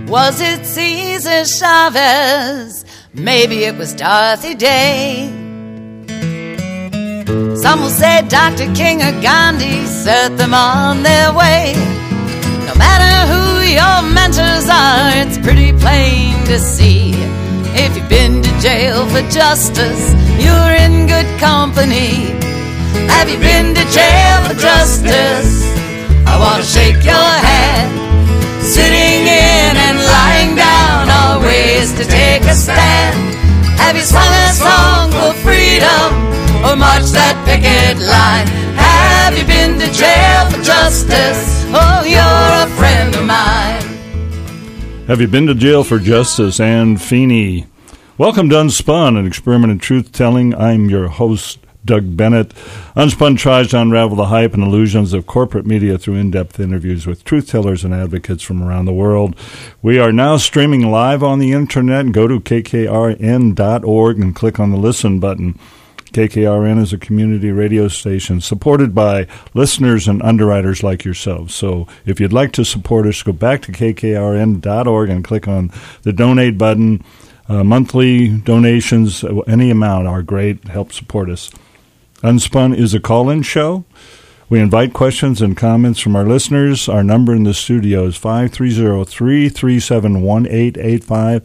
Was it Cesar Chavez? Maybe it was Dorothy Day. Some will say Dr. King or Gandhi set them on their way. No matter who your mentors are, it's pretty plain to see. If you've been to jail for justice, you're in good company. Have you been to jail for justice? I want to shake your hand. Sitting in and lying down are ways to take a stand. Have you sung a song for freedom or marched that picket line? Have you been to jail for justice? Oh, you're a friend of mine. Have you been to jail for justice? Anne Feeney. Welcome to Unspun, an experiment in truth-telling. I'm your host, Doug Bennett. Unspun tries to unravel the hype and illusions of corporate media through in-depth interviews with truth-tellers and advocates from around the world. We are now streaming live on the internet. Go to kkrn.org and click on the Listen button. KKRN is a community radio station supported by listeners and underwriters like yourselves. So if you'd like to support us, go back to kkrn.org and click on the Donate button. Monthly donations, any amount, are great. Help support us. Unspun is a call-in show. We invite questions and comments from our listeners. Our number in the studio is 530-337-1885,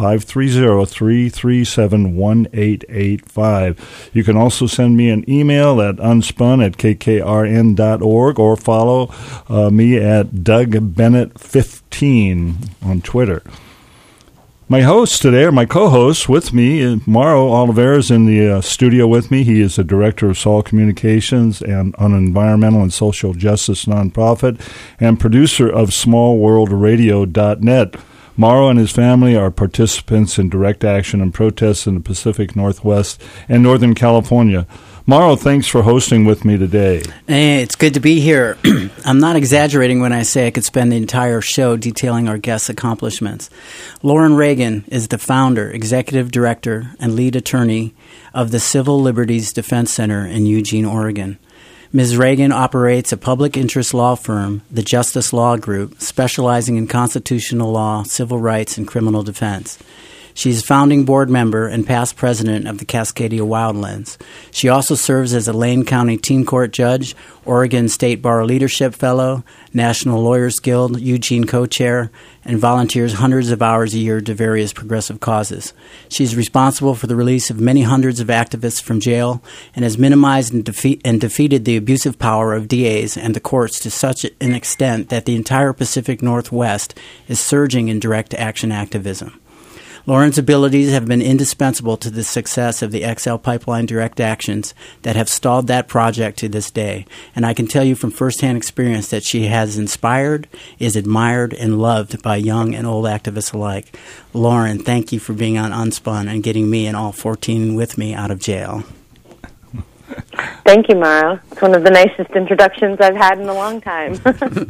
530-337-1885. You can also send me an email at unspun@kkrn.org or follow me at DougBennett15 on Twitter. My host today, or my co-host with me, Mauro Oliveira, is in the studio with me. He is the director of Sol Communications and an environmental and social justice nonprofit and producer of SmallWorldRadio.net. Mauro and his family are participants in direct action and protests in the Pacific Northwest and Northern California. Mauro, thanks for hosting with me today. Hey, it's good to be here. I'm not exaggerating when I say I could spend the entire show detailing our guests' accomplishments. Lauren Reagan is the founder, executive director, and lead attorney of the Civil Liberties Defense Center in Eugene, Oregon. Ms. Reagan operates a public interest law firm, the Justice Law Group, specializing in constitutional law, civil rights, and criminal defense. She's founding board member and past president of the Cascadia Wildlands. She also serves as a Lane County Teen Court Judge, Oregon State Bar Leadership Fellow, National Lawyers Guild Eugene co-chair, and volunteers hundreds of hours a year to various progressive causes. She's responsible for the release of many hundreds of activists from jail and has minimized and defeated the abusive power of DAs and the courts to such an extent that the entire Pacific Northwest is surging in direct action activism. Lauren's abilities have been indispensable to the success of the XL Pipeline direct actions that have stalled that project to this day, and I can tell you from firsthand experience that she has inspired, is admired, and loved by young and old activists alike. Lauren, thank you for being on Unspun and getting me and all 14 with me out of jail. Thank you, Mauro. It's one of the nicest introductions I've had in a long time.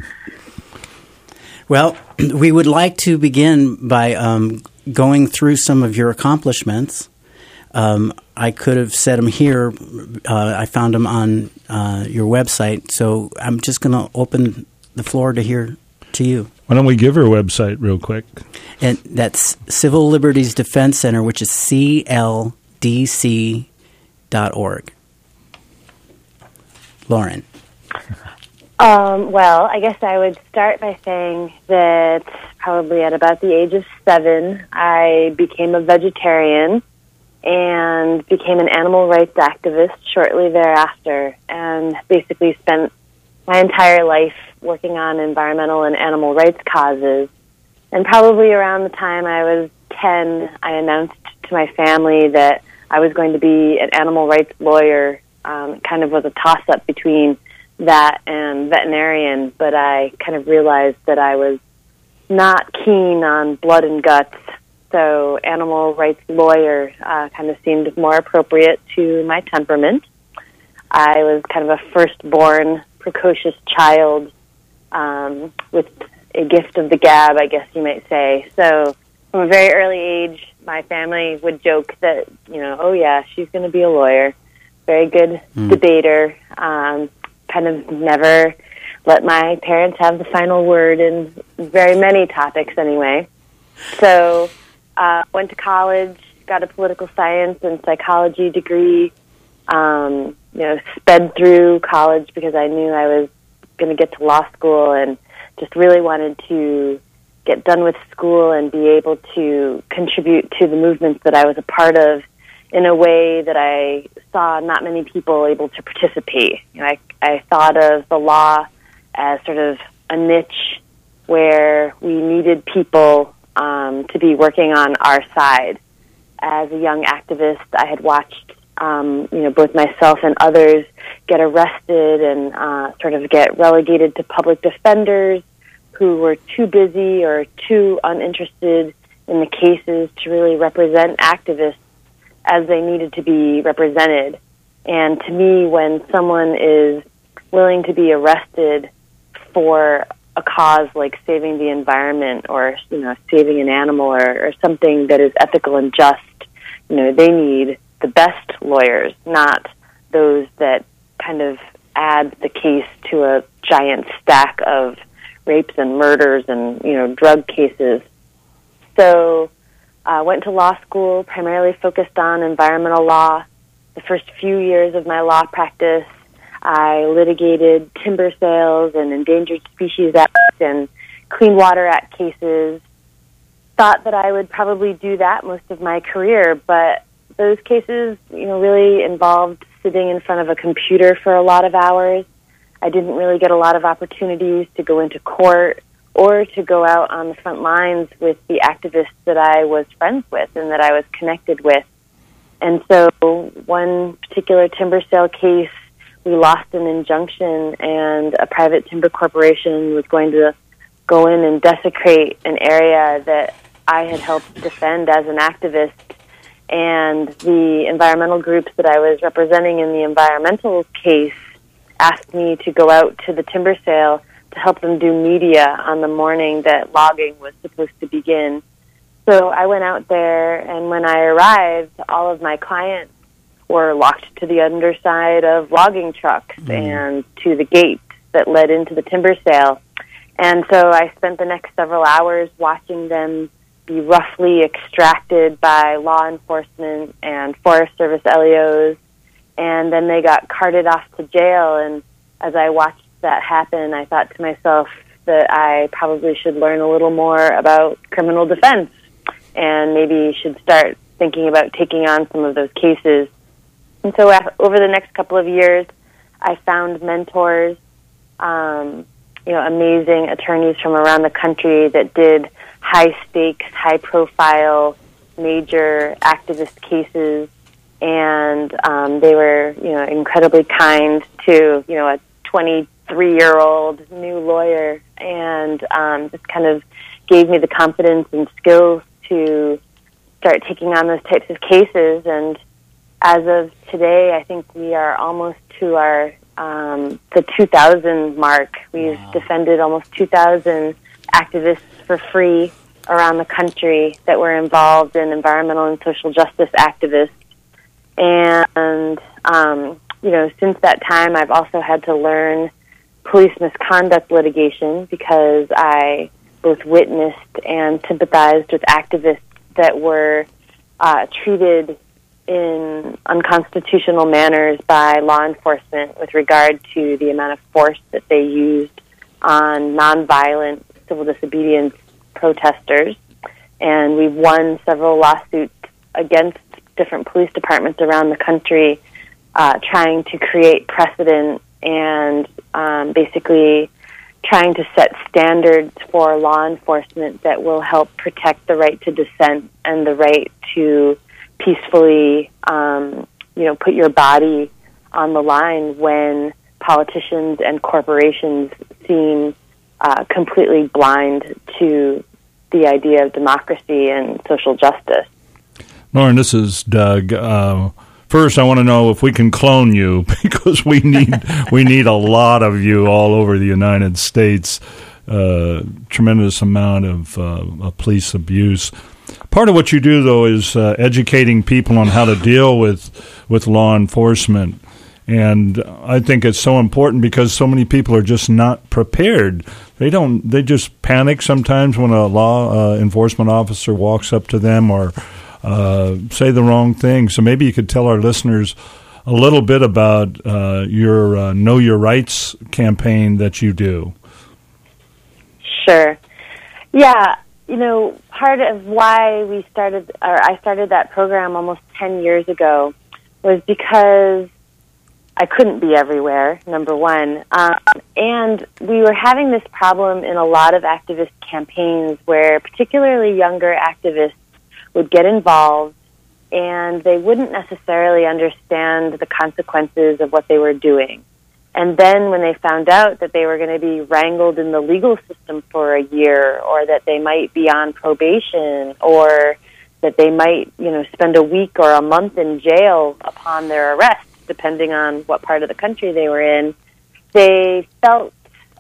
Well, we would like to begin by going through some of your accomplishments. I could have said them here. I found them on your website, so I'm just going to open the floor to you. Why don't we give her website real quick? And that's Civil Liberties Defense Center, which is cldc.org. Lauren. Well, I guess I would start by saying that probably at about the age of 7, I became a vegetarian and became an animal rights activist shortly thereafter, and basically spent my entire life working on environmental and animal rights causes. And probably around the time I was 10, I announced to my family that I was going to be an animal rights lawyer. Kind of was a toss-up between that and veterinarian, but I kind of realized that I was not keen on blood and guts, so animal rights lawyer kind of seemed more appropriate to my temperament. I was kind of a firstborn, precocious child with a gift of the gab, I guess you might say. So from a very early age, my family would joke that, oh yeah, she's going to be a lawyer. Very good debater. Kind of never let my parents have the final word in very many topics anyway. So went to college, got a political science and psychology degree, sped through college because I knew I was going to get to law school and just really wanted to get done with school and be able to contribute to the movements that I was a part of in a way that I saw not many people able to participate. I thought of the law as sort of a niche where we needed people to be working on our side. As a young activist, I had watched both myself and others get arrested and sort of get relegated to public defenders who were too busy or too uninterested in the cases to really represent activists as they needed to be represented. And to me, when someone is willing to be arrested for a cause like saving the environment or, saving an animal or something that is ethical and just, they need the best lawyers, not those that kind of add the case to a giant stack of rapes and murders and, drug cases. So went to law school, primarily focused on environmental law. The first few years of my law practice, I litigated timber sales and Endangered Species Act and Clean Water Act cases. Thought that I would probably do that most of my career, but those cases, really involved sitting in front of a computer for a lot of hours. I didn't really get a lot of opportunities to go into court or to go out on the front lines with the activists that I was friends with and that I was connected with. And so one particular timber sale case, we lost an injunction and a private timber corporation was going to go in and desecrate an area that I had helped defend as an activist. And the environmental groups that I was representing in the environmental case asked me to go out to the timber sale to help them do media on the morning that logging was supposed to begin. So I went out there, and when I arrived, all of my clients were locked to the underside of logging trucks and to the gate that led into the timber sale. And so I spent the next several hours watching them be roughly extracted by law enforcement and Forest Service LEOs, and then they got carted off to jail. And as I watched that happen, I thought to myself that I probably should learn a little more about criminal defense and maybe should start thinking about taking on some of those cases. And so over the next couple of years, I found mentors, amazing attorneys from around the country that did high-stakes, high-profile, major activist cases, and they were, incredibly kind to, a 23-year-old new lawyer, and just kind of gave me the confidence and skills to start taking on those types of cases. And as of today, I think we are almost to our the 2,000 mark. We've defended almost 2,000 activists for free around the country that were involved in environmental and social justice activists. And, since that time, I've also had to learn police misconduct litigation because I both witnessed and sympathized with activists that were treated in unconstitutional manners by law enforcement with regard to the amount of force that they used on nonviolent civil disobedience protesters. And we've won several lawsuits against different police departments around the country trying to create precedent and basically trying to set standards for law enforcement that will help protect the right to dissent and the right to peacefully, put your body on the line when politicians and corporations seem completely blind to the idea of democracy and social justice. Lauren, this is Doug. First, I want to know if we can clone you because we need a lot of you all over the United States. Tremendous amount of police abuse. Part of what you do, though, is educating people on how to deal with law enforcement. And I think it's so important because so many people are just not prepared. They just panic sometimes when a law enforcement officer walks up to them or say the wrong thing. So maybe you could tell our listeners a little bit about your Know Your Rights campaign that you do. Sure. Yeah, part of why I started that program almost 10 years ago was because I couldn't be everywhere, number one. And we were having this problem in a lot of activist campaigns where particularly younger activists would get involved and they wouldn't necessarily understand the consequences of what they were doing. And then when they found out that they were going to be wrangled in the legal system for a year, or that they might be on probation, or that they might, spend a week or a month in jail upon their arrest, depending on what part of the country they were in, they felt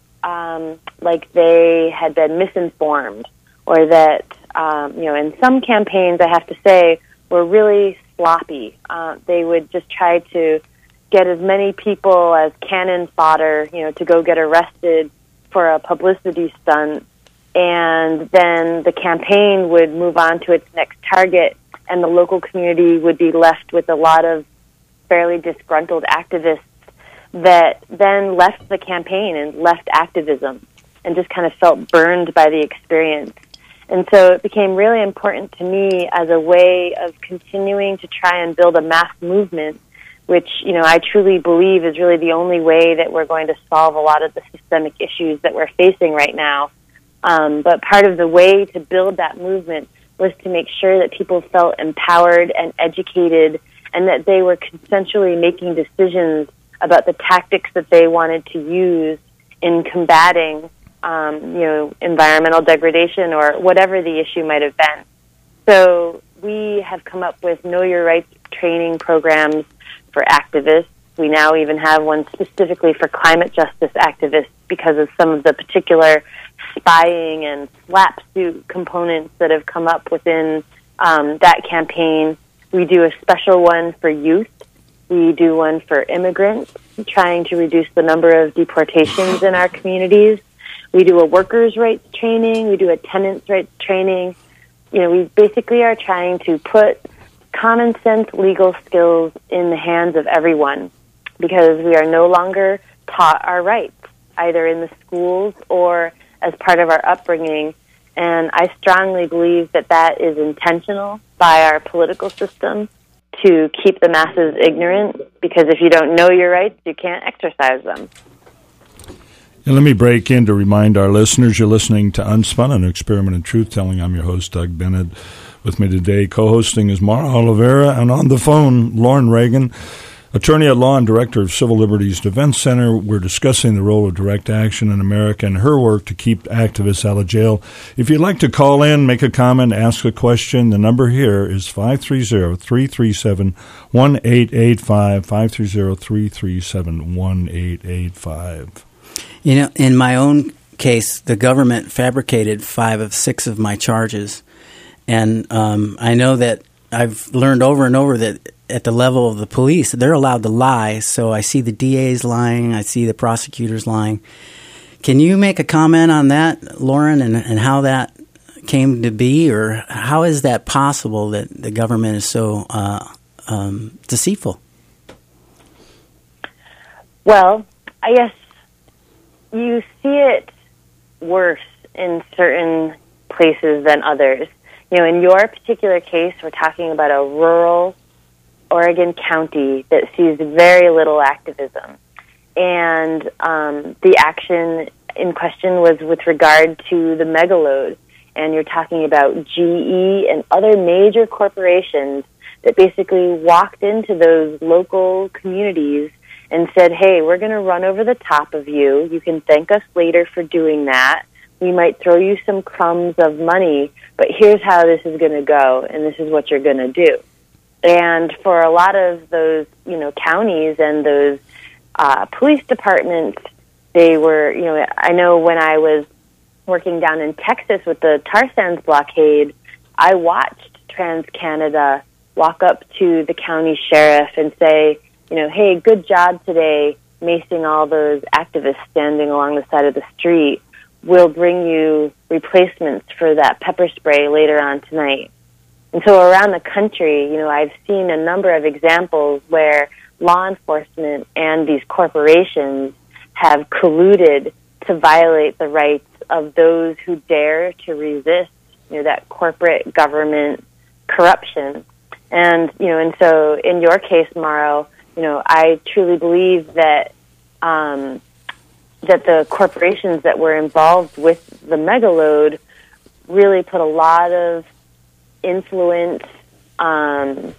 like they had been misinformed, or that, in some campaigns, I have to say, were really sloppy. They would just try to get as many people as cannon fodder, to go get arrested for a publicity stunt, and then the campaign would move on to its next target, and the local community would be left with a lot of fairly disgruntled activists that then left the campaign and left activism and just kind of felt burned by the experience. And so it became really important to me as a way of continuing to try and build a mass movement, which, I truly believe is really the only way that we're going to solve a lot of the systemic issues that we're facing right now. But part of the way to build that movement was to make sure that people felt empowered and educated, and that they were consensually making decisions about the tactics that they wanted to use in combating, environmental degradation or whatever the issue might have been. So we have come up with Know Your Rights training programs for activists. We now even have one specifically for climate justice activists because of some of the particular spying and slap suit components that have come up within that campaign. We do a special one for youth. We do one for immigrants, trying to reduce the number of deportations in our communities. We do a workers' rights training. We do a tenants' rights training. We basically are trying to put common sense legal skills in the hands of everyone, because we are no longer taught our rights, either in the schools or as part of our upbringing. And I strongly believe that that is intentional by our political system to keep the masses ignorant, because if you don't know your rights, you can't exercise them. And let me break in to remind our listeners you're listening to Unspun, an experiment in truth-telling. I'm your host, Doug Bennett. With me today, co-hosting is Mara Oliveira, and on the phone, Lauren Reagan, attorney at law and director of Civil Liberties Defense Center. We're discussing the role of direct action in America and her work to keep activists out of jail. If you'd like to call in, make a comment, ask a question, the number here is 530-337-1885, 530-337-1885. In my own case, the government fabricated 5 of 6 of my charges. And I know that I've learned over and over that at the level of the police, they're allowed to lie. So I see the DAs lying. I see the prosecutors lying. Can you make a comment on that, Lauren, and how that came to be? Or how is that possible that the government is so deceitful? Well, I guess you see it worse in certain places than others. In your particular case, we're talking about a rural Oregon county that sees very little activism. And the action in question was with regard to the megaload. And you're talking about GE and other major corporations that basically walked into those local communities and said, hey, we're going to run over the top of you. You can thank us later for doing that. We might throw you some crumbs of money, but here's how this is going to go, and this is what you're going to do. And for a lot of those, counties and those police departments, they were, I know when I was working down in Texas with the tar sands blockade, I watched TransCanada walk up to the county sheriff and say, hey, good job today, macing all those activists standing along the side of the street. We'll bring you replacements for that pepper spray later on tonight. And so around the country, I've seen a number of examples where law enforcement and these corporations have colluded to violate the rights of those who dare to resist, that corporate government corruption. And, and so in your case, Mauro, I truly believe that that the corporations that were involved with the megaload really put a lot of influence and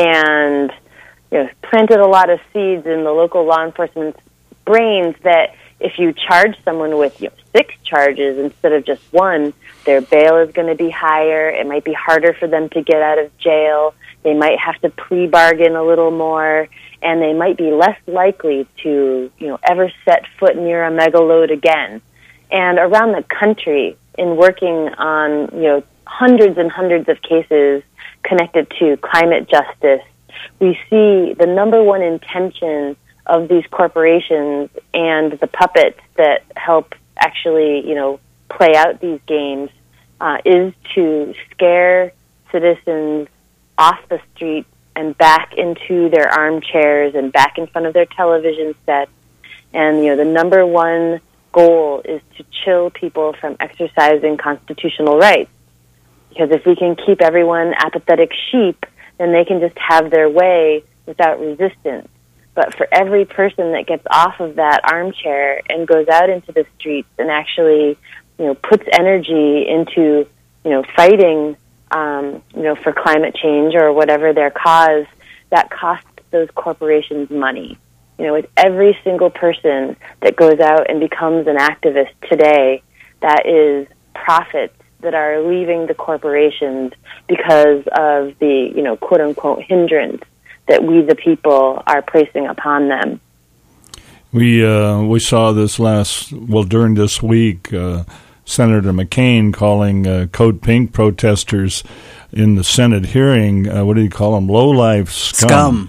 planted a lot of seeds in the local law enforcement's brains that if you charge someone with 6 charges instead of just 1, their bail is going to be higher. It might be harder for them to get out of jail. They might have to plea bargain a little more, and they might be less likely to, ever set foot near a megaload again. And around the country, in working on, hundreds and hundreds of cases connected to climate justice, we see the number one intention of these corporations and the puppets that help actually, play out these games is to scare citizens off the street and back into their armchairs and back in front of their television sets. And, the number one goal is to chill people from exercising constitutional rights. Because if we can keep everyone apathetic sheep, then they can just have their way without resistance. But for every person that gets off of that armchair and goes out into the streets and actually, puts energy into, fighting, for climate change or whatever their cause, that costs those corporations money. With every single person that goes out and becomes an activist today, that is profits that are leaving the corporations because of the, quote-unquote hindrance that we, the people, are placing upon them. We saw this during this week, Senator McCain calling Code Pink protesters in the Senate hearing, what did he call them? Low-life scum.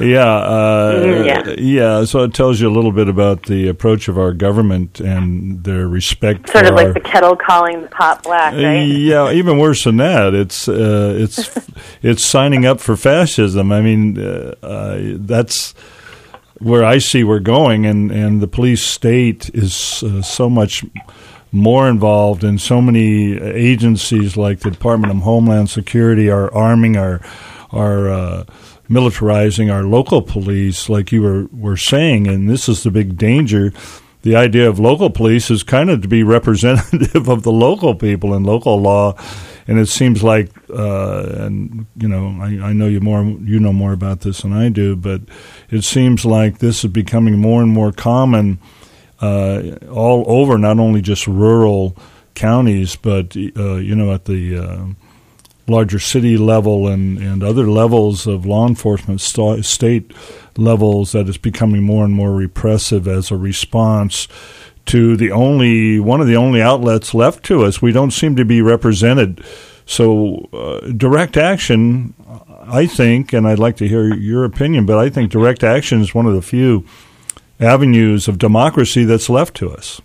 Yeah. So it tells you a little bit about the approach of our government and their respect sort of like the kettle calling the pot black, right? Yeah, even worse than that. It's signing up for fascism. I mean, that's where I see we're going, and the police state is so much more involved, in so many agencies like the Department of Homeland Security are arming our militarizing our local police, like you were saying, and this is the big danger. The idea of local police is kind of to be representative of the local people and local law, and it seems like, and I know you know more about this than I do, but it seems like this is becoming more and more common all over, not only just rural counties, but at the larger city level and other levels of law enforcement, state levels, that is becoming more and more repressive as a response to one of the only outlets left to us. We don't seem to be represented. So direct action, I think, and I'd like to hear your opinion, but I think direct action is one of the few avenues of democracy that's left to us.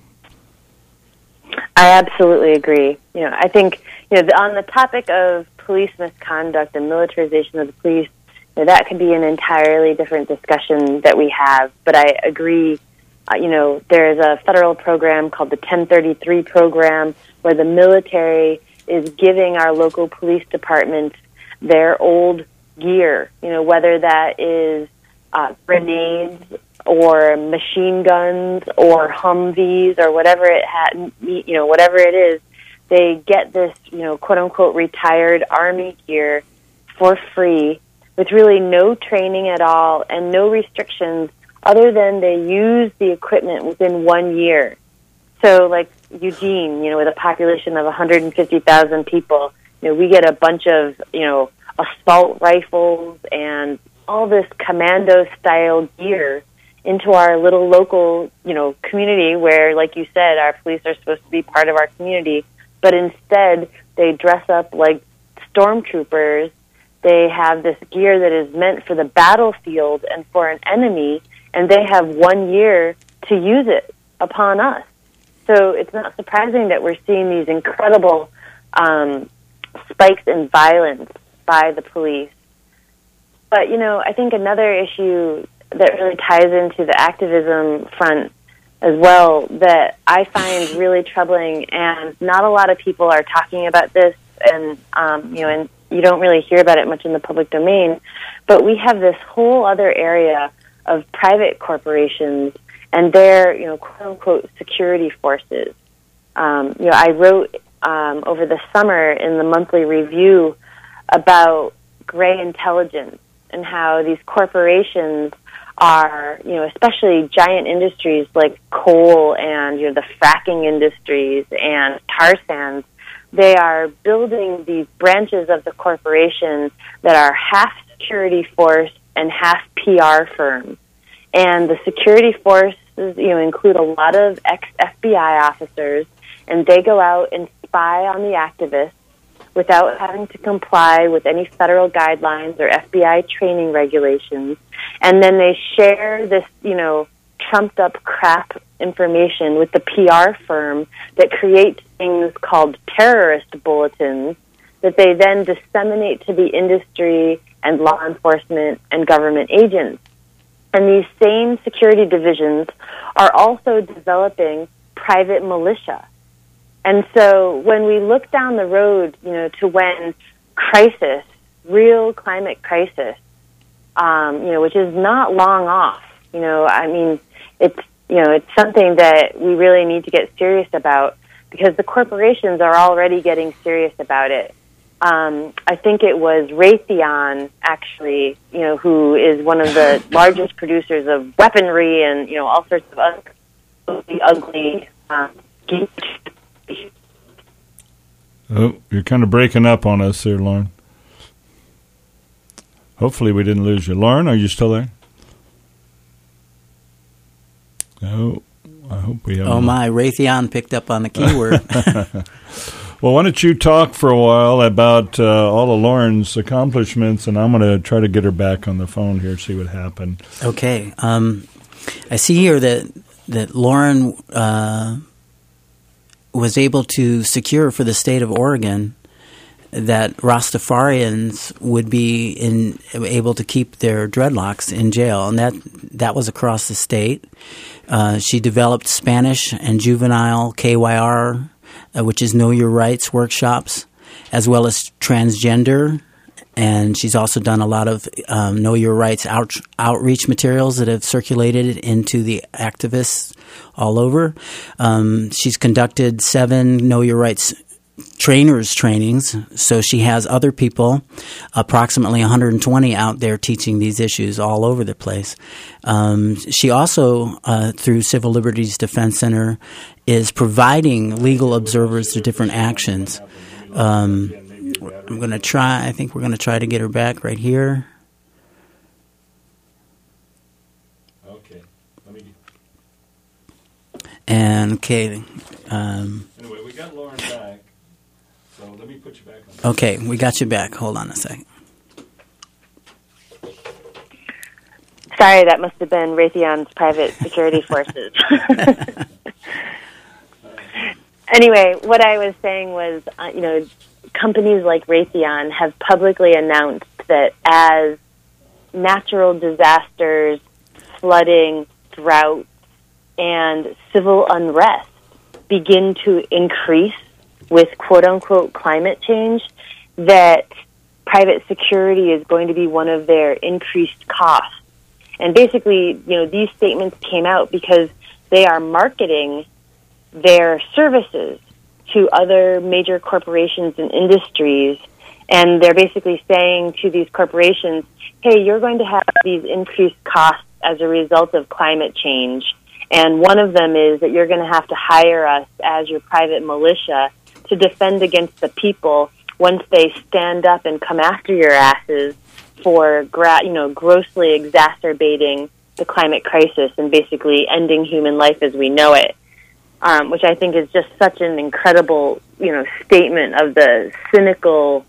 I absolutely agree. I think, on the topic of police misconduct and militarization of the police, that could be an entirely different discussion that we have. But I agree, there's a federal program called the 1033 program where the military is giving our local police departments their old gear, whether that is grenades or machine guns or Humvees or whatever whatever it is, they get this, quote unquote retired Army gear for free with really no training at all and no restrictions other than they use the equipment within 1 year. So like Eugene, with a population of 150,000 people, we get a bunch of, assault rifles and all this commando-style gear into our little local, community where, like you said, our police are supposed to be part of our community, but instead they dress up like stormtroopers. They have this gear that is meant for the battlefield and for an enemy, and they have 1 year to use it upon us. So it's not surprising that we're seeing these incredible spikes in violence by the police. But, I think another issue that really ties into the activism front as well that I find really troubling, and not a lot of people are talking about this, and and you don't really hear about it much in the public domain, but we have this whole other area of private corporations and their, quote-unquote security forces. I wrote over the summer in the monthly review about gray intelligence and how these corporations are, especially giant industries like coal and, the fracking industries and tar sands, they are building these branches of the corporation that are half security force and half PR firms. And the security forces, include a lot of ex-FBI officers, and they go out and spy on the activists without having to comply with any federal guidelines or FBI training regulations. And then they share this, trumped-up crap information with the PR firm that creates things called terrorist bulletins that they then disseminate to the industry and law enforcement and government agents. And these same security divisions are also developing private militia. And so when we look down the road, to when crisis, real climate crisis, which is not long off, it's something that we really need to get serious about because the corporations are already getting serious about it. I think it was Raytheon, actually, who is one of the largest producers of weaponry and, all sorts of ugly Oh, you're kind of breaking up on us there, Lauren. Hopefully we didn't lose you. Lauren, are you still there? Oh, I hope we have. Oh, my. Raytheon picked up on the keyword. Well, why don't you talk for a while about all of Lauren's accomplishments, and I'm going to try to get her back on the phone here, see what happened. Okay. I see here that Lauren was able to secure for the state of Oregon that Rastafarians would be able to keep their dreadlocks in jail, and that was across the state. She developed Spanish and juvenile KYR, which is Know Your Rights workshops, as well as transgender. And she's also done a lot of Know Your Rights outreach materials that have circulated into the activists all over. She's conducted 7 Know Your Rights trainers trainings, so she has other people, approximately 120 out there teaching these issues all over the place. She also, through Civil Liberties Defense Center, is providing legal observers to different actions. I'm going to try. I think we're going to try to get her back right here. Okay. And okay. Anyway, we got Lauren back, so let me put you back on. Okay, we got you back. Hold on a second. Sorry, that must have been Raytheon's private security forces. Anyway, what I was saying was, companies like Raytheon have publicly announced that as natural disasters, flooding, drought, and civil unrest begin to increase with quote-unquote climate change, that private security is going to be one of their increased costs. And basically, these statements came out because they are marketing their services to other major corporations and industries, and they're basically saying to these corporations, hey, you're going to have these increased costs as a result of climate change, and one of them is that you're going to have to hire us as your private militia to defend against the people once they stand up and come after your asses for grossly exacerbating the climate crisis and basically ending human life as we know it. Which I think is just such an incredible, statement of the cynical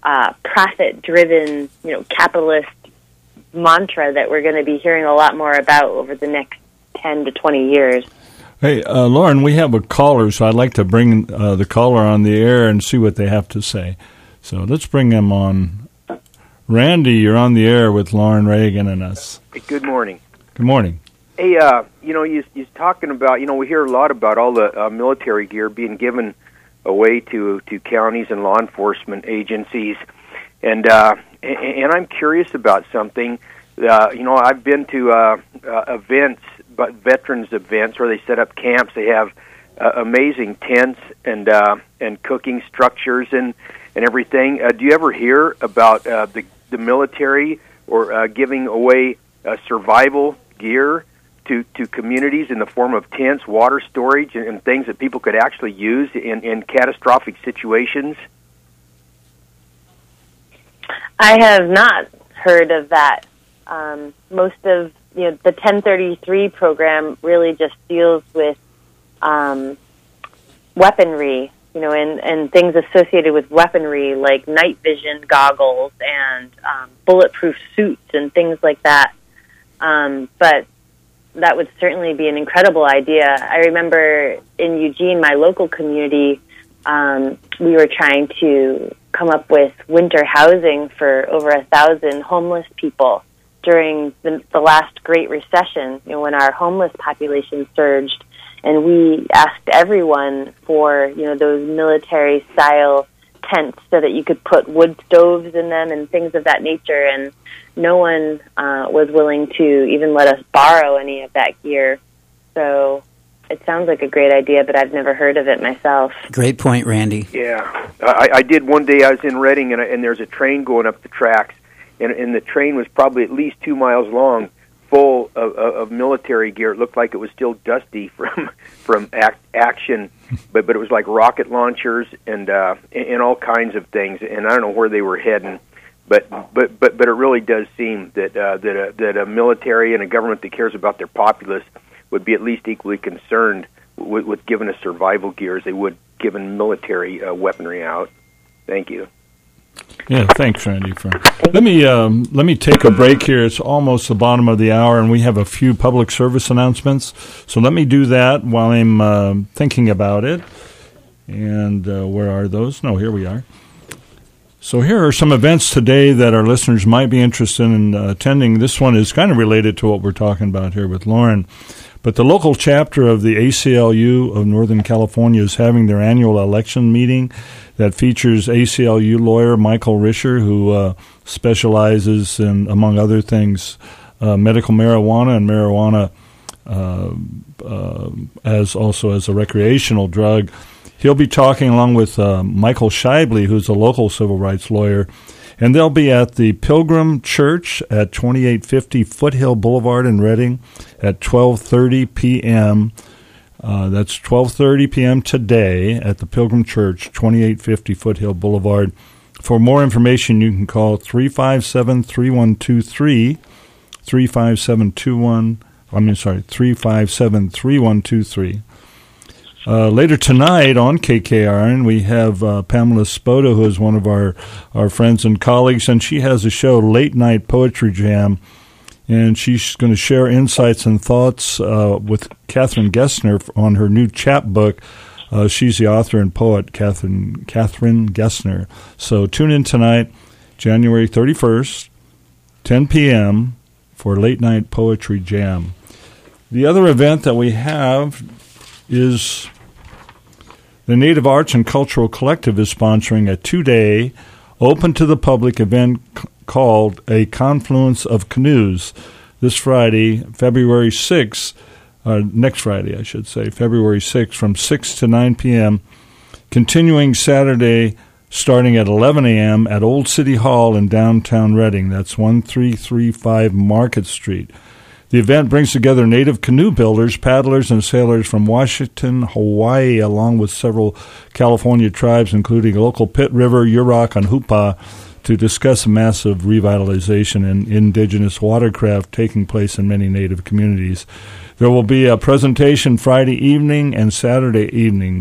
profit-driven, capitalist mantra that we're going to be hearing a lot more about over the next 10 to 20 years. Hey, Lauren, we have a caller, so I'd like to bring the caller on the air and see what they have to say. So let's bring them on. Randy, you're on the air with Lauren Reagan and us. Hey, good morning. Good morning. Hey, you're talking about, we hear a lot about all the military gear being given away to counties and law enforcement agencies, and I'm curious about something. I've been to events, but veterans events where they set up camps. They have amazing tents and cooking structures and everything. Do you ever hear about the military or giving away survival gear to communities in the form of tents, water storage, and things that people could actually use in catastrophic situations? I have not heard of that. Most of the 1033 program really just deals with weaponry, and things associated with weaponry like night vision goggles and bulletproof suits and things like that. But that would certainly be an incredible idea. I remember in Eugene, my local community, we were trying to come up with winter housing for over 1,000 homeless people during the last Great Recession, when our homeless population surged, and we asked everyone for, those military-style tents so that you could put wood stoves in them and things of that nature, and no one was willing to even let us borrow any of that gear. So it sounds like a great idea, but I've never heard of it myself. Great point, Randy. Yeah. I did one day. I was in Reading, and there's a train going up the tracks, and the train was probably at least 2 miles long, full of military gear. It looked like it was still dusty from action, but it was like rocket launchers and all kinds of things. And I don't know where they were heading, but it really does seem that a military and a government that cares about their populace would be at least equally concerned with giving us survival gear as they would giving military weaponry out. Thank you. Yeah, thanks, Randy. Let me take a break here. It's almost the bottom of the hour, and we have a few public service announcements. So let me do that while I'm thinking about it. And where are those? No, here we are. So here are some events today that our listeners might be interested in attending. This one is kind of related to what we're talking about here with Lauren. But the local chapter of the ACLU of Northern California is having their annual election meeting that features ACLU lawyer Michael Risher, who specializes in, among other things, medical marijuana and marijuana as a recreational drug. He'll be talking along with Michael Shively, who's a local civil rights lawyer, and they'll be at the Pilgrim Church at 2850 Foothill Boulevard in Reading at 12:30 p.m. That's 12:30 p.m. today at the Pilgrim Church, 2850 Foothill Boulevard. For more information, you can call 357-3123, 357-3123. Later tonight on KKRN, we have Pamela Spoto, who is one of our friends and colleagues, and she has a show, Late Night Poetry Jam, and she's going to share insights and thoughts with Catherine Gessner on her new chapbook. She's the author and poet, Catherine Gessner. So tune in tonight, January 31st, 10 p.m., for Late Night Poetry Jam. The other event that we have is the Native Arts and Cultural Collective is sponsoring a 2-day, open-to-the-public event called A Confluence of Canoes this Friday, February 6th, next Friday, I should say, February 6th, from 6 to 9 p.m., continuing Saturday starting at 11 a.m. at Old City Hall in downtown Reading. That's 1335 Market Street. The event brings together native canoe builders, paddlers, and sailors from Washington, Hawaii, along with several California tribes, including local Pitt River, Yurok, and Hupa, to discuss a massive revitalization in indigenous watercraft taking place in many native communities. There will be a presentation Friday evening and Saturday evening.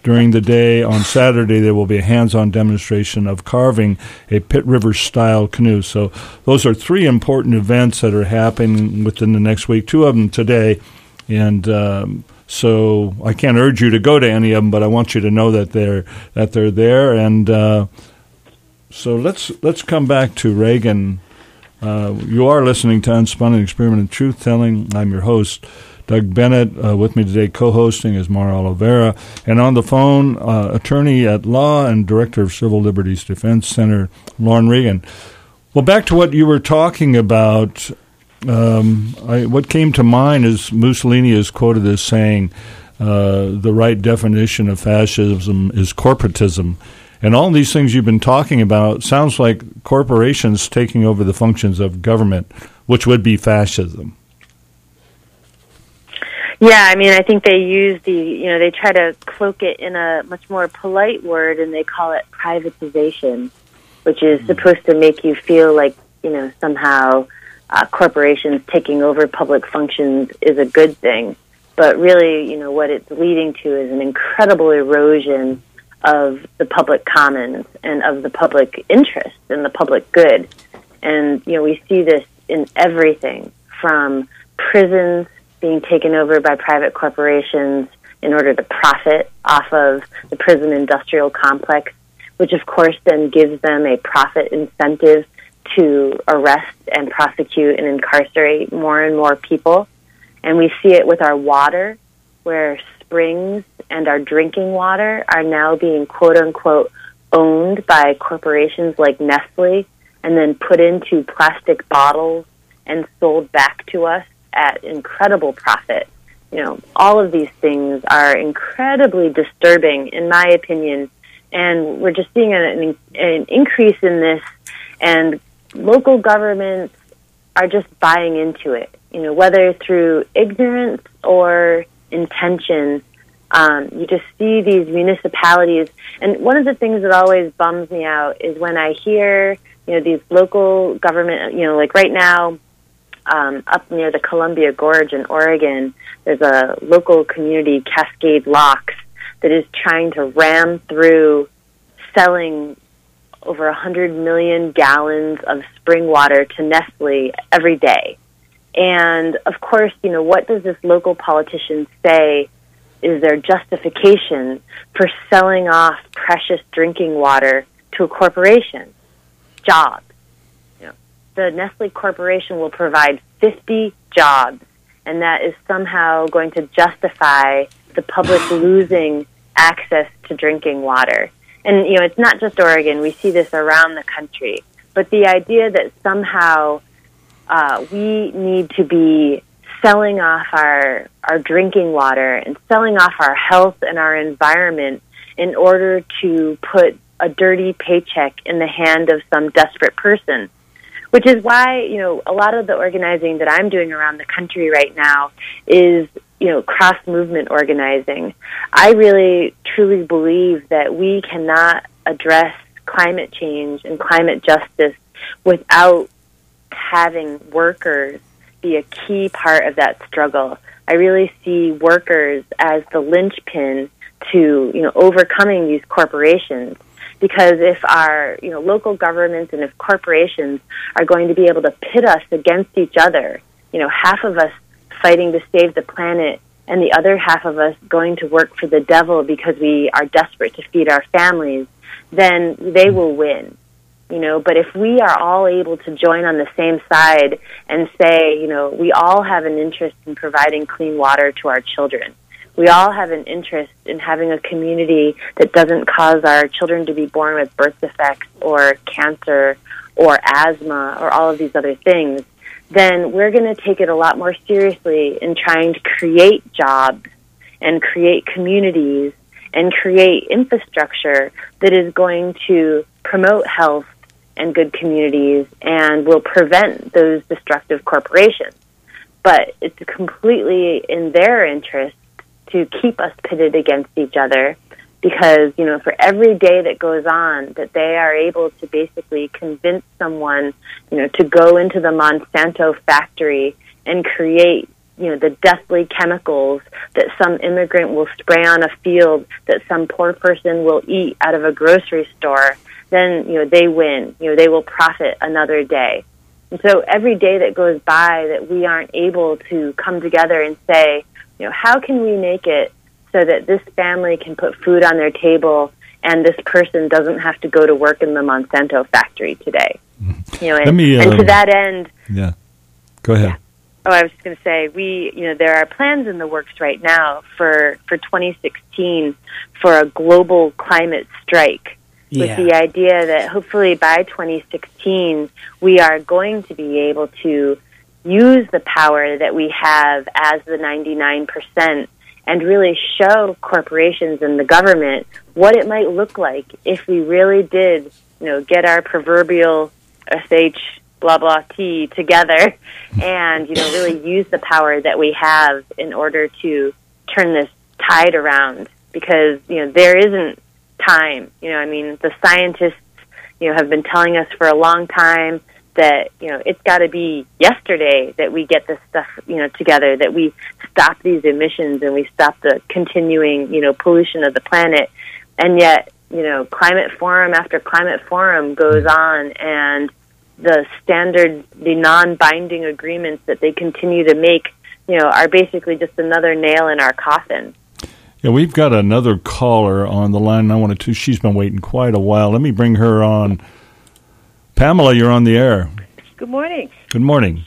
During the day on Saturday, there will be a hands-on demonstration of carving a Pitt River-style canoe. So those are three important events that are happening within the next week, two of them today. And so I can't urge you to go to any of them, but I want you to know that they're there. And so let's come back to Reagan. You are listening to Unspun, an Experiment in Truth-Telling. I'm your host, Doug Bennett. With me today co-hosting is Mara Oliveira. And on the phone, attorney at law and director of Civil Liberties Defense Center, Lauren Reagan. Well, back to what you were talking about, what came to mind is Mussolini is quoted as saying, the right definition of fascism is corporatism. And all these things you've been talking about sounds like corporations taking over the functions of government, which would be fascism. Yeah, I mean, I think they use they try to cloak it in a much more polite word, and they call it privatization, which is supposed to make you feel like, somehow corporations taking over public functions is a good thing. But really, what it's leading to is an incredible erosion of the public commons and of the public interest and the public good. And, we see this in everything from prisons being taken over by private corporations in order to profit off of the prison industrial complex, which of course then gives them a profit incentive to arrest and prosecute and incarcerate more and more people. And we see it with our water, where springs and our drinking water are now being quote-unquote owned by corporations like Nestle and then put into plastic bottles and sold back to us at incredible profit. All of these things are incredibly disturbing, in my opinion, and we're just seeing an increase in this, and local governments are just buying into it, whether through ignorance or intention. You just see these municipalities, and one of the things that always bums me out is when I hear, these local government, like right now, up near the Columbia Gorge in Oregon, there's a local community, Cascade Locks, that is trying to ram through selling over 100 million gallons of spring water to Nestle every day. And, of course, what does this local politician say is their justification for selling off precious drinking water to a corporation? Jobs. The Nestle Corporation will provide 50 jobs, and that is somehow going to justify the public losing access to drinking water. And, it's not just Oregon. We see this around the country. But the idea that somehow we need to be selling off our drinking water and selling off our health and our environment in order to put a dirty paycheck in the hand of some desperate person. Which is why, a lot of the organizing that I'm doing around the country right now is, cross-movement organizing. I really, truly believe that we cannot address climate change and climate justice without having workers be a key part of that struggle. I really see workers as the linchpin to, overcoming these corporations. Because if our local governments and if corporations are going to be able to pit us against each other, half of us fighting to save the planet and the other half of us going to work for the devil because we are desperate to feed our families, then they will win. But if we are all able to join on the same side and say, we all have an interest in providing clean water to our children. We all have an interest in having a community that doesn't cause our children to be born with birth defects or cancer or asthma or all of these other things. Then we're going to take it a lot more seriously in trying to create jobs and create communities and create infrastructure that is going to promote health and good communities and will prevent those destructive corporations. But it's completely in their interest to keep us pitted against each other because, for every day that goes on that they are able to basically convince someone, to go into the Monsanto factory and create, the deathly chemicals that some immigrant will spray on a field that some poor person will eat out of a grocery store, then, they win. They will profit another day. And so every day that goes by that we aren't able to come together and say, how can we make it so that this family can put food on their table and this person doesn't have to go to work in the Monsanto factory today? And to that end... Yeah. Go ahead. Yeah. Oh, I was just going to say, there are plans in the works right now for 2016 for a global climate strike, with the idea that hopefully by 2016 we are going to be able to use the power that we have as the 99% and really show corporations and the government what it might look like if we really did, get our proverbial SH blah blah T together and really use the power that we have in order to turn this tide around, because there isn't time. The scientists have been telling us for a long time that it's got to be yesterday that we get this stuff together, that we stop these emissions and we stop the continuing pollution of the planet. And yet climate forum after climate forum goes on, and the non-binding agreements that they continue to make, are basically just another nail in our coffin. Yeah, we've got another caller on the line. She's been waiting quite a while. Let me bring her on. Pamela, you're on the air. Good morning. Good morning.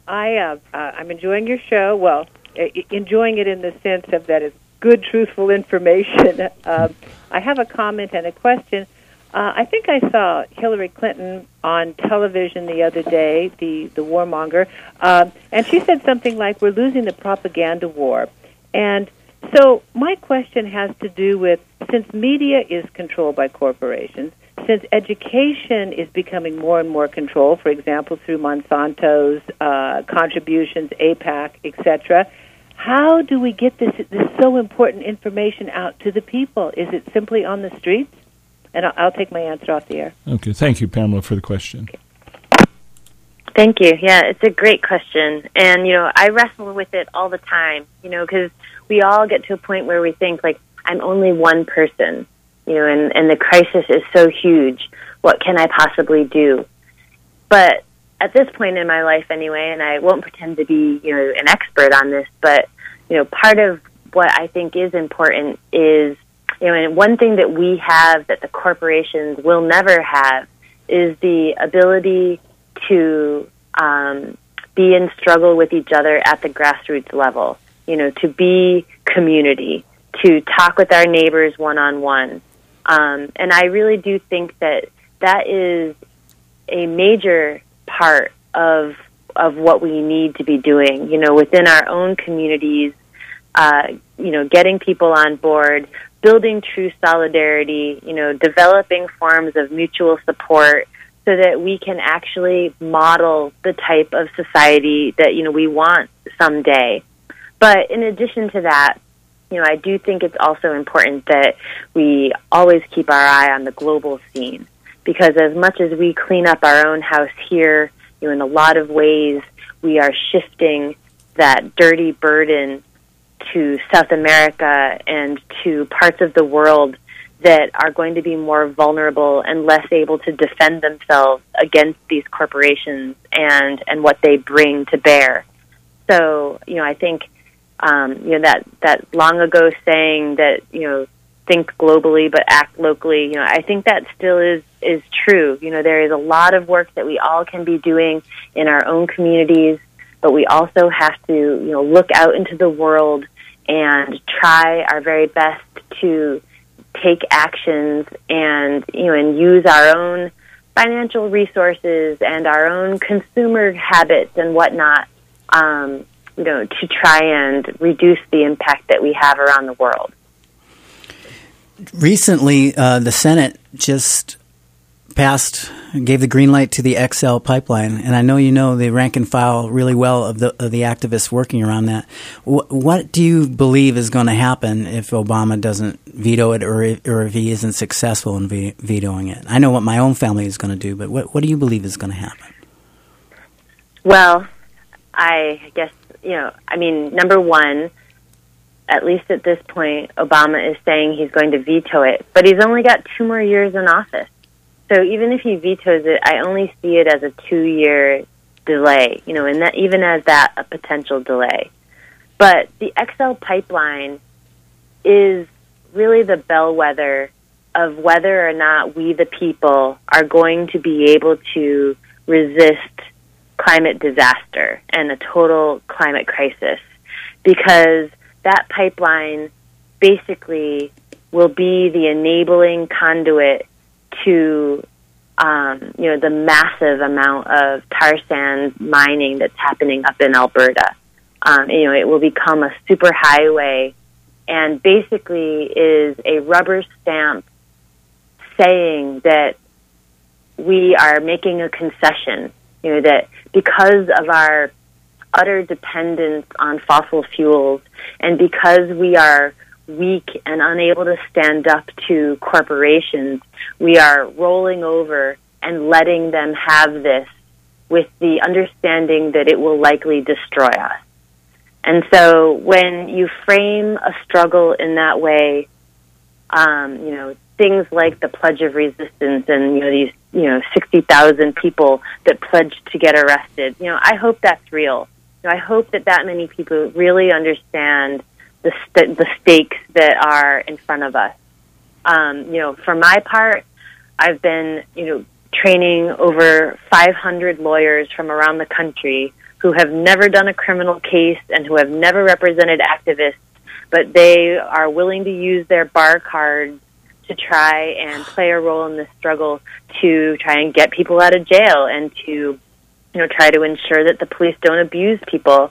I'm enjoying your show. Well, enjoying it in the sense of that it's good, truthful information. I have a comment and a question. I think I saw Hillary Clinton on television the other day, the warmonger, and she said something like, we're losing the propaganda war. And so my question has to do with, since media is controlled by corporations, since education is becoming more and more controlled, for example, through Monsanto's contributions, APAC, etc., how do we get this so important information out to the people? Is it simply on the streets? And I'll take my answer off the air. Okay. Thank you, Pamela, for the question. Okay. Thank you. Yeah, it's a great question. And, I wrestle with it all the time, because we all get to a point where we think, like, I'm only one person, and the crisis is so huge. What can I possibly do? But at this point in my life anyway, and I won't pretend to be, an expert on this, but, part of what I think is important is, and one thing that we have that the corporations will never have is the ability to be in struggle with each other at the grassroots level, to be community, to talk with our neighbors one-on-one. And I really do think that is a major part of what we need to be doing, within our own communities, getting people on board, building true solidarity, developing forms of mutual support so that we can actually model the type of society that, we want someday. But in addition to that, I do think it's also important that we always keep our eye on the global scene, because as much as we clean up our own house here, in a lot of ways we are shifting that dirty burden to South America and to parts of the world that are going to be more vulnerable and less able to defend themselves against these corporations and what they bring to bear. So, I think, that long ago saying that, think globally but act locally, I think that still is true. There is a lot of work that we all can be doing in our own communities, but we also have to, look out into the world and try our very best to take actions and, and use our own financial resources and our own consumer habits and whatnot, to try and reduce the impact that we have around the world. Recently, the Senate just gave the green light to the XL pipeline, and I know the rank and file really well of the activists working around that. What do you believe is going to happen if Obama doesn't veto it, or if he isn't successful in vetoing it? I know what my own family is going to do, but what do you believe is going to happen? Well, I guess number one, at least at this point, Obama is saying he's going to veto it, but he's only got 2 more years in office. So even if he vetoes it, I only see it as a 2-year delay, and that even as that a potential delay. But the XL pipeline is really the bellwether of whether or not we, the people, are going to be able to resist climate disaster and a total climate crisis, because that pipeline basically will be the enabling conduit to the massive amount of tar sand mining that's happening up in Alberta. It will become a super highway and basically is a rubber stamp saying that we are making a concession, that because of our utter dependence on fossil fuels and because we are weak and unable to stand up to corporations, we are rolling over and letting them have this with the understanding that it will likely destroy us. And so when you frame a struggle in that way, things like the Pledge of Resistance and, these, 60,000 people that pledged to get arrested, I hope that's real. I hope that many people really understand the stakes that are in front of us. For my part, I've been, training over 500 lawyers from around the country who have never done a criminal case and who have never represented activists, but they are willing to use their bar cards to try and play a role in this struggle to try and get people out of jail and to, try to ensure that the police don't abuse people.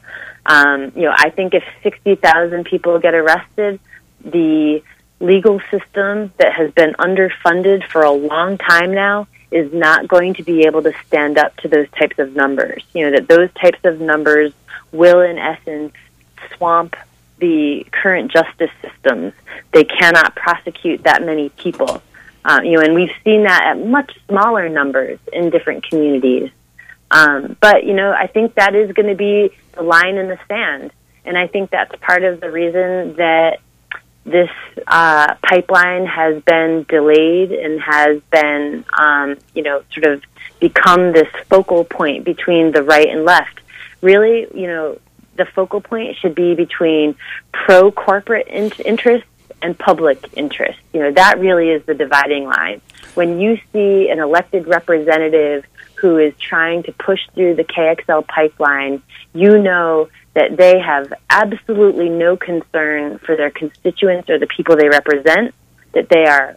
I think if 60,000 people get arrested, the legal system that has been underfunded for a long time now is not going to be able to stand up to those types of numbers. That those types of numbers will, in essence, swamp the current justice systems. They cannot prosecute that many people. And we've seen that at much smaller numbers in different communities. But I think that is going to be the line in the sand. And I think that's part of the reason that this pipeline has been delayed and has been, sort of become this focal point between the right and left. Really, the focal point should be between pro-corporate interests and public interests. That really is the dividing line. When you see an elected representative who is trying to push through the KXL pipeline, you know that they have absolutely no concern for their constituents or the people they represent, that they are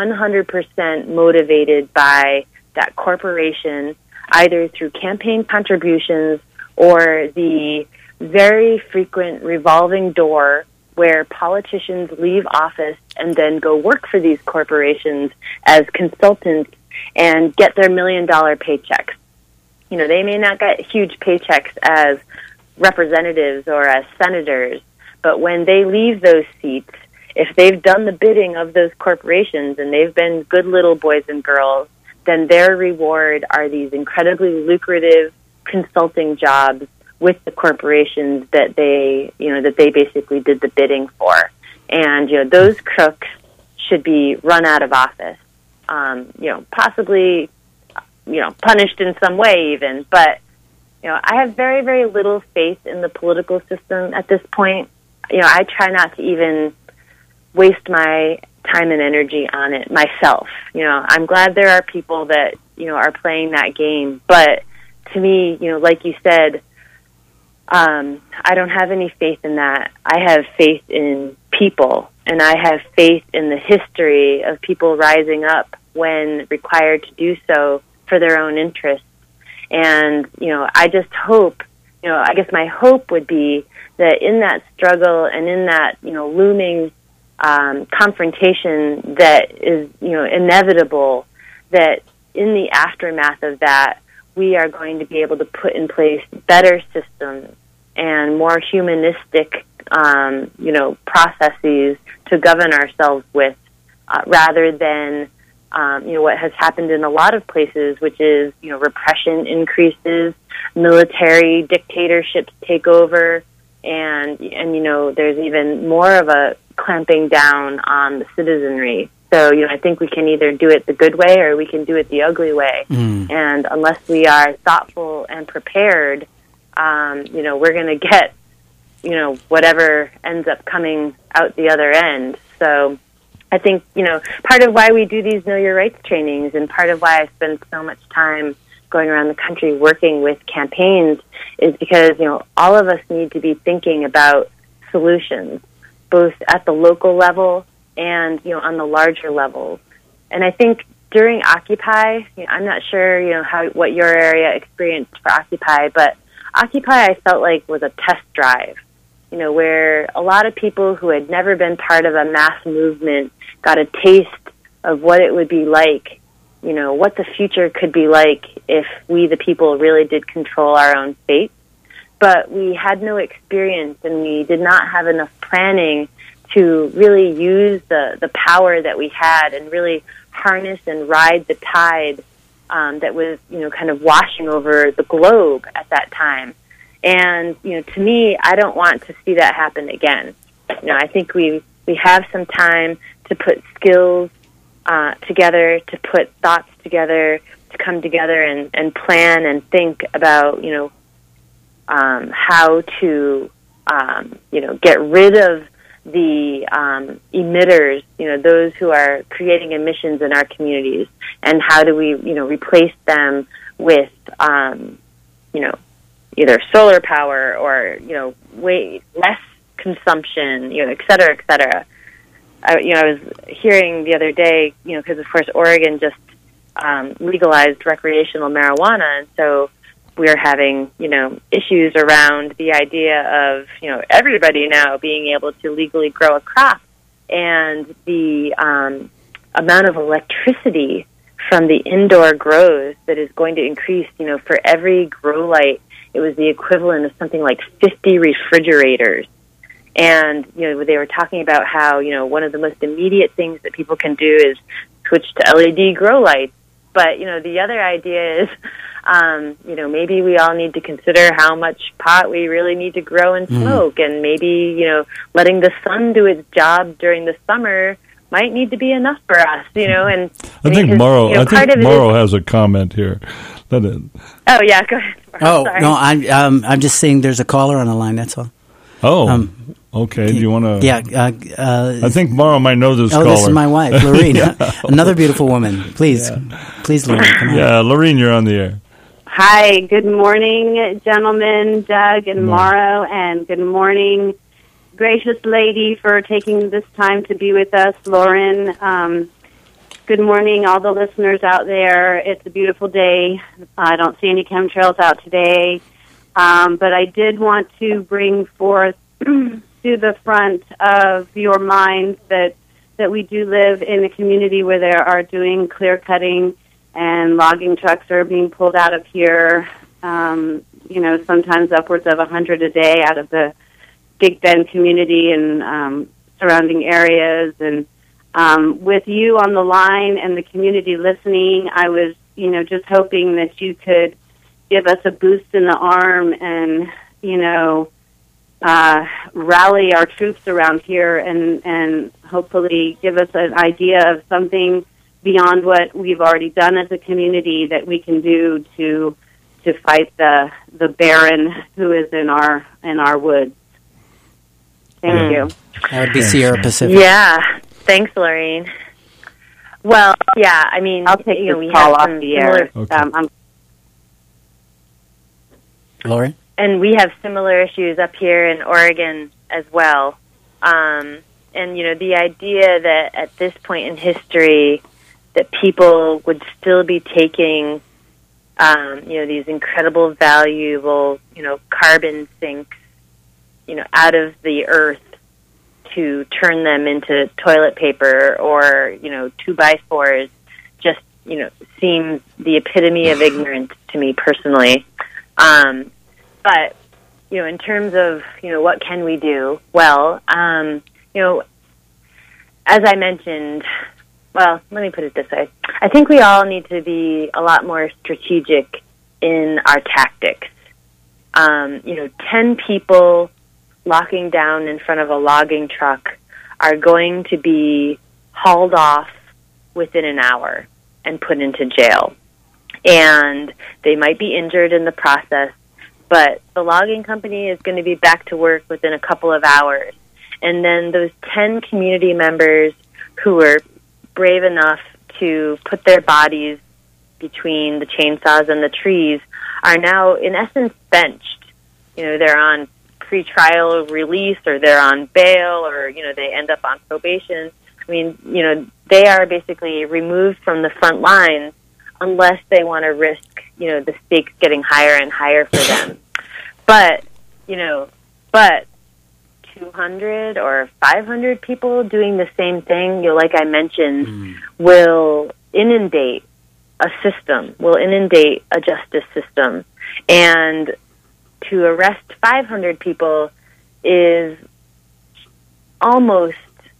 100% motivated by that corporation, either through campaign contributions or the very frequent revolving door where politicians leave office and then go work for these corporations as consultants and get their $1 million paychecks. They may not get huge paychecks as representatives or as senators, but when they leave those seats, if they've done the bidding of those corporations and they've been good little boys and girls, then their reward are these incredibly lucrative consulting jobs with the corporations that they basically did the bidding for. And, those crooks should be run out of office, possibly, punished in some way even. But, I have very, very little faith in the political system at this point. I try not to even waste my time and energy on it myself. I'm glad there are people that, are playing that game. But to me, like you said, I don't have any faith in that. I have faith in people, and I have faith in the history of people rising up when required to do so for their own interests. And, I just hope, I guess my hope would be that in that struggle and in that, looming confrontation that is, inevitable, that in the aftermath of that, we are going to be able to put in place better systems and more humanistic, processes to govern ourselves with, rather than what has happened in a lot of places, which is, repression increases, military dictatorships take over, and there's even more of a clamping down on the citizenry. So, I think we can either do it the good way or we can do it the ugly way. And unless we are thoughtful and prepared, we're going to get, whatever ends up coming out the other end. So I think, part of why we do these Know Your Rights trainings and part of why I spend so much time going around the country working with campaigns is because, all of us need to be thinking about solutions, both at the local level and, on the larger levels. And I think during Occupy, I'm not sure, what your area experienced for Occupy, but Occupy I felt like was a test drive, where a lot of people who had never been part of a mass movement got a taste of what it would be like, what the future could be like if we, the people, really did control our own fate. But we had no experience and we did not have enough planning to really use the power that we had and really harness and ride the tide that was, kind of washing over the globe at that time. And, to me, I don't want to see that happen again. I think we have some time to put skills together, to put thoughts together, to come together and plan and think about, how to, get rid of the emitters, those who are creating emissions in our communities, and how do we, replace them with, either solar power or, way less consumption, et cetera, et cetera. I was hearing the other day, because of course Oregon just legalized recreational marijuana, and so we're having, issues around the idea of, everybody now being able to legally grow a crop, and the amount of electricity from the indoor grows that is going to increase, for every grow light, it was the equivalent of something like 50 refrigerators. And, they were talking about how, one of the most immediate things that people can do is switch to LED grow lights. But, the other idea is, maybe we all need to consider how much pot we really need to grow and smoke. And maybe, letting the sun do its job during the summer might need to be enough for us, and I think Morrow has a comment here. Oh, yeah, go ahead. Oh, no, I'm just saying there's a caller on the line, that's all. Oh, okay. Do you want to? Yeah. I think Morrow might know this caller. Oh, this is my wife, Lorene. Another beautiful woman. Please, Lorene, come on. Yeah, Lorene, you're on the air. Hi, good morning, gentlemen, Doug and Morrow, and good morning, gracious lady, for taking this time to be with us, Lauren. Good morning, all the listeners out there. It's a beautiful day. I don't see any chemtrails out today, but I did want to bring forth to the front of your minds that we do live in a community where they are doing clear cutting and logging trucks are being pulled out of here, sometimes upwards of 100 a day out of the Big Bend community and surrounding areas. And with you on the line and the community listening, I was, just hoping that you could give us a boost in the arm and, rally our troops around here and hopefully give us an idea of something beyond what we've already done as a community that we can do to fight the Baron who is in our woods. Thank you. That would be Sierra Pacific. Yeah. Thanks, Lorraine. Well, yeah, I mean, I'll take this call off the air. Okay. Lauren? And we have similar issues up here in Oregon as well. And, the idea that at this point in history that people would still be taking, these incredible, valuable, carbon sinks, out of the earth to turn them into toilet paper or, 2x4s just, seems the epitome of ignorance to me personally. But, in terms of, what can we do? Well, as I mentioned, well, let me put it this way. I think we all need to be a lot more strategic in our tactics. 10 people locking down in front of a logging truck are going to be hauled off within an hour and put into jail. And they might be injured in the process, but the logging company is going to be back to work within a couple of hours. And then those 10 community members who were brave enough to put their bodies between the chainsaws and the trees are now, in essence, benched. They're on pretrial release, or they're on bail, or, they end up on probation. I mean, they are basically removed from the front lines unless they want to risk, the stakes getting higher and higher for them. But 200 or 500 people doing the same thing, like I mentioned, will inundate a system, will inundate a justice system. And to arrest 500 people is almost,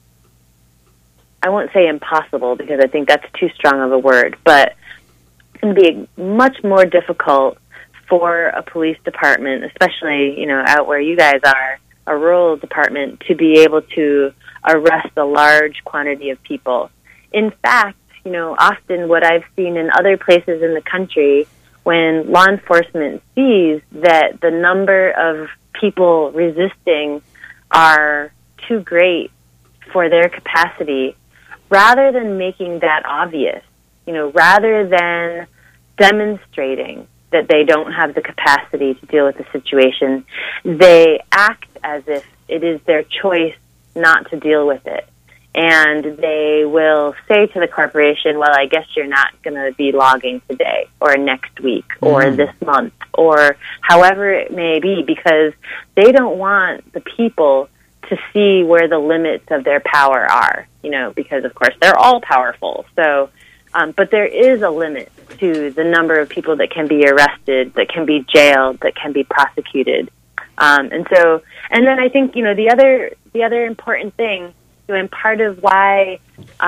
I won't say impossible because I think that's too strong of a word, but it's going to be much more difficult for a police department, especially, out where you guys are, a rural department, to be able to arrest a large quantity of people. In fact, often what I've seen in other places in the country, when law enforcement sees that the number of people resisting are too great for their capacity, rather than making that obvious, rather than demonstrating that they don't have the capacity to deal with the situation, they act as if it is their choice not to deal with it. And they will say to the corporation, well, I guess you're not going to be logging today or next week or this month or however it may be, because they don't want the people to see where the limits of their power are, because, of course, they're all powerful. So, but there is a limit to the number of people that can be arrested, that can be jailed, that can be prosecuted. And then I think, the other important thing, and part of why,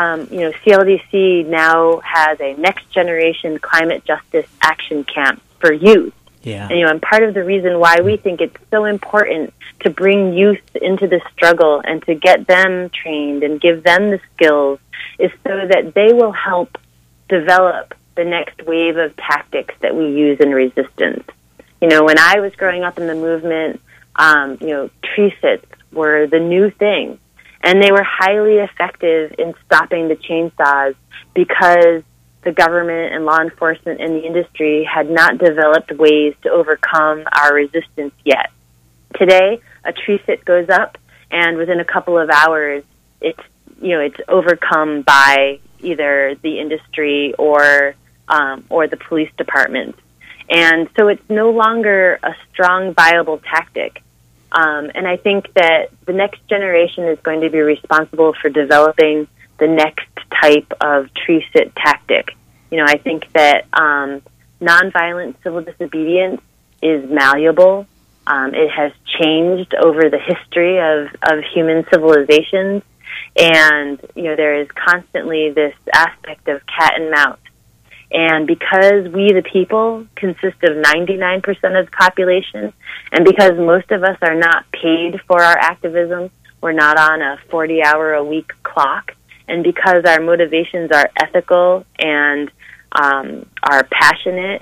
CLDC now has a Next Generation Climate Justice Action Camp for youth. Yeah. And part of the reason why we think it's so important to bring youth into the struggle and to get them trained and give them the skills is so that they will help develop the next wave of tactics that we use in resistance. When I was growing up in the movement, tree sits were the new thing. And they were highly effective in stopping the chainsaws because the government and law enforcement and the industry had not developed ways to overcome our resistance yet. Today, a tree sit goes up, and within a couple of hours, it's overcome by either the industry or the police department. And so it's no longer a strong, viable tactic. And I think that the next generation is going to be responsible for developing the next type of tree sit tactic. I think that nonviolent civil disobedience is malleable. It has changed over the history of human civilizations. And, there is constantly this aspect of cat and mouse. And because we, the people, consist of 99% of the population, and because most of us are not paid for our activism, we're not on a 40-hour-a-week clock, and because our motivations are ethical and are passionate,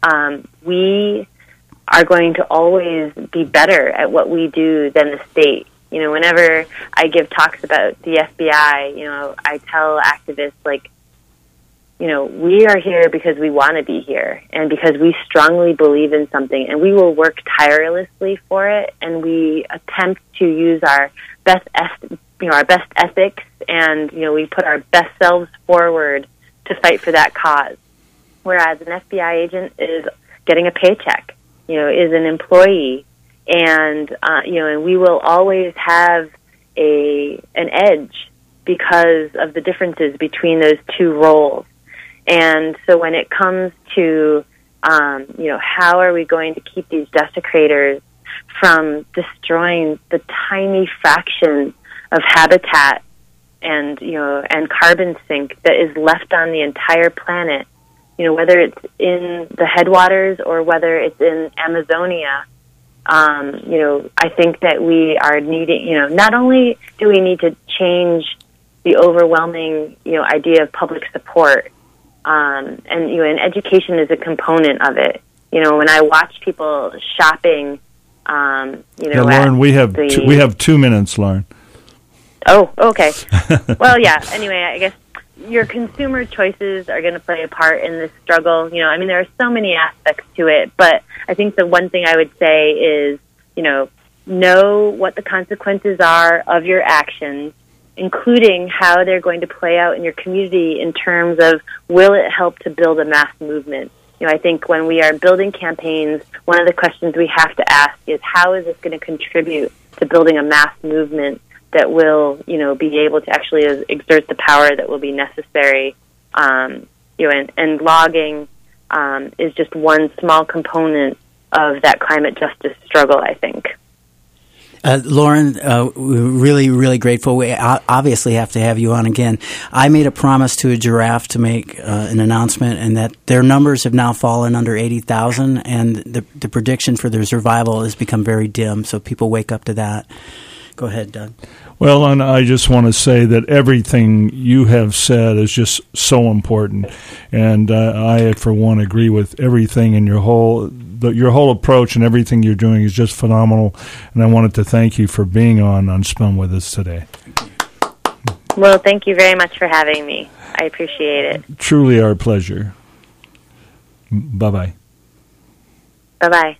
we are going to always be better at what we do than the state. Whenever I give talks about the FBI, I tell activists, we are here because we want to be here and because we strongly believe in something, and we will work tirelessly for it, and we attempt to use our best ethics, and, we put our best selves forward to fight for that cause. Whereas an FBI agent is getting a paycheck, is an employee, and, and we will always have an edge because of the differences between those two roles. And so when it comes to, how are we going to keep these desecrators from destroying the tiny fraction of habitat and carbon sink that is left on the entire planet, whether it's in the headwaters or whether it's in Amazonia. I think that we are needing, not only do we need to change the overwhelming, idea of public support, and education is a component of it. When I watch people shopping, Lauren, we have 2 minutes, Lauren. Oh, okay. Well, yeah. Anyway, I guess your consumer choices are going to play a part in this struggle. There are so many aspects to it, but I think the one thing I would say is, know what the consequences are of your actions, including how they're going to play out in your community in terms of, will it help to build a mass movement? I think when we are building campaigns, one of the questions we have to ask is, how is this going to contribute to building a mass movement that will, be able to actually exert the power that will be necessary? And logging is just one small component of that climate justice struggle, I think. Lauren, we're really, really grateful. We obviously have to have you on again. I made a promise to a giraffe to make an announcement, and that their numbers have now fallen under 80,000, and the prediction for their survival has become very dim, so people wake up to that. Go ahead, Doug. Well, and I just want to say that everything you have said is just so important, and I, for one, agree with everything in your whole approach, and everything you're doing is just phenomenal, and I wanted to thank you for being on Unspun with us today. Well, thank you very much for having me. I appreciate it. Truly our pleasure. Bye-bye. Bye-bye.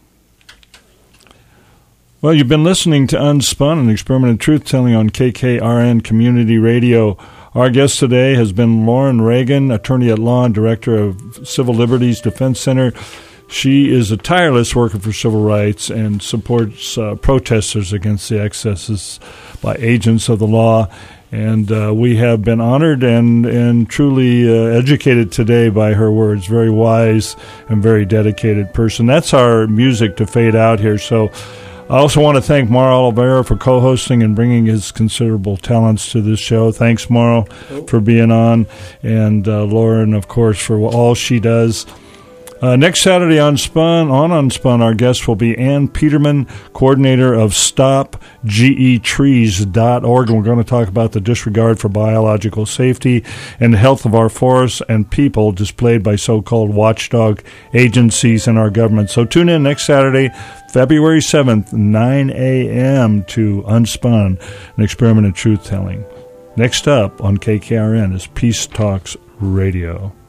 Well, you've been listening to Unspun, an experiment in truth-telling on KKRN Community Radio. Our guest today has been Lauren Reagan, attorney at law and director of Civil Liberties Defense Center. She is a tireless worker for civil rights and supports protesters against the excesses by agents of the law. And we have been honored and truly educated today by her words. Very wise and very dedicated person. That's our music to fade out here. So I also want to thank Mauro Oliveira for co-hosting and bringing his considerable talents to this show. Thanks, Mauro, for being on. And Lauren, of course, for all she does. Next Saturday on Unspun, our guest will be Ann Peterman, coordinator of StopGETrees.org, and we're going to talk about the disregard for biological safety and the health of our forests and people displayed by so-called watchdog agencies in our government. So tune in next Saturday, February 7th, 9 a.m. to Unspun, an experiment in truth-telling. Next up on KKRN is Peace Talks Radio.